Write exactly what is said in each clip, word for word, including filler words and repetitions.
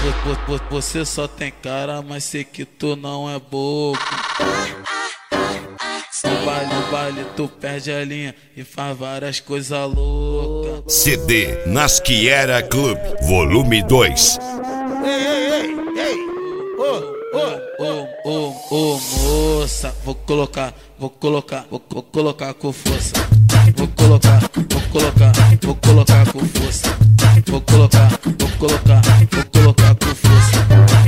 Você só tem cara, mas sei que tu não é bobo. No baile, no baile tu perde a linha e faz várias coisas loucas. C D Nasquiera Club, volume dois. Ei, ei, ei, ei! Ô, ô, Ô, ô, ô, moça, vou colocar, vou colocar, vou, vou colocar com força. Vou colocar, vou colocar, vou colocar com força. Vou colocar, vou colocar, vou colocar com força.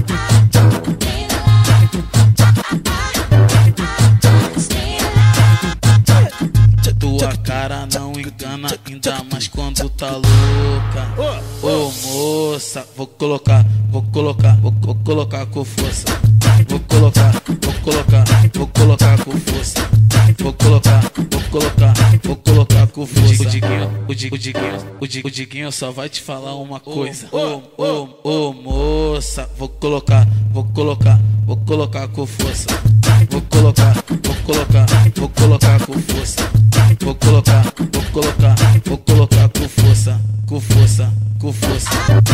Tua cara não engana, ainda mais quando tá louca. Ô moça, vou colocar, vou colocar, vou, vou colocar com força. Vou colocar, vou colocar, vou colocar com força. Vou colocar, vou colocar, vou colocar com força. O Diguinho, o Diguinho, o Diguinho, o Diguinho, o Diguinho só vai te falar uma coisa. Ô, ô, ô moça, vou colocar, vou colocar, vou colocar com força. Vou colocar, vou colocar, vou colocar com força. Vou colocar, vou colocar, vou colocar com força, com força, com força.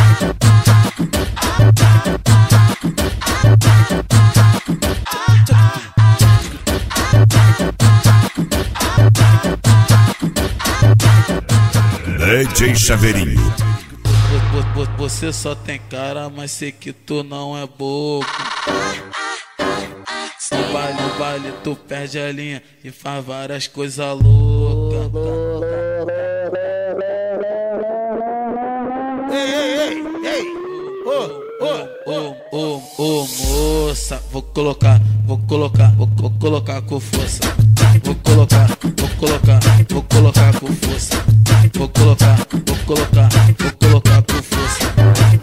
D J Chaveirinho. Você só tem cara, mas sei que tu não é bobo. No baile, no baile tu perde a linha e faz várias coisas loucas. ei, ei, ei, ei! Ô, ô, Ô, ô, ô, moça, vou colocar, vou colocar, vou, vou colocar com força. Vou colocar, vou colocar, vou colocar com força. Vou colocar, vou colocar, vou colocar com força.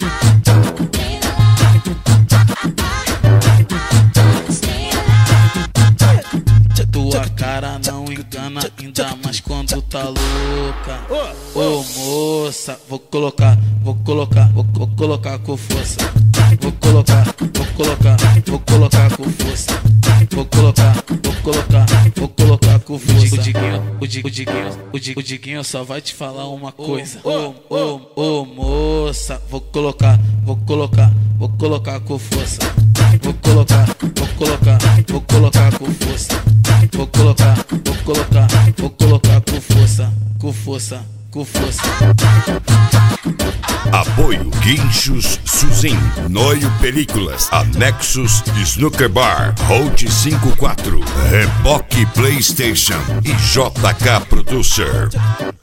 Tua cara não engana, ainda mais quando tá louca. Ô moça, vou colocar, vou colocar, vou, vou colocar com força. Vou colocar, vou colocar, vou colocar com força. Vou colocar, vou colocar, vou colocar com força. O Diguinho, o Diguinho, o Diguinho, o Diguinho, o Diguinho só vai te falar uma coisa. Ô, ô, ô moça, vou colocar, vou colocar, vou colocar com força. Vou colocar, vou colocar, vou colocar com força. Vou colocar, vou colocar, vou colocar com força, com força, com força. Apoio Guinchos Suzin, Noio Películas, Anexos Snooker Bar, Road cinquenta e quatro, Reboque PlayStation e J K Producer.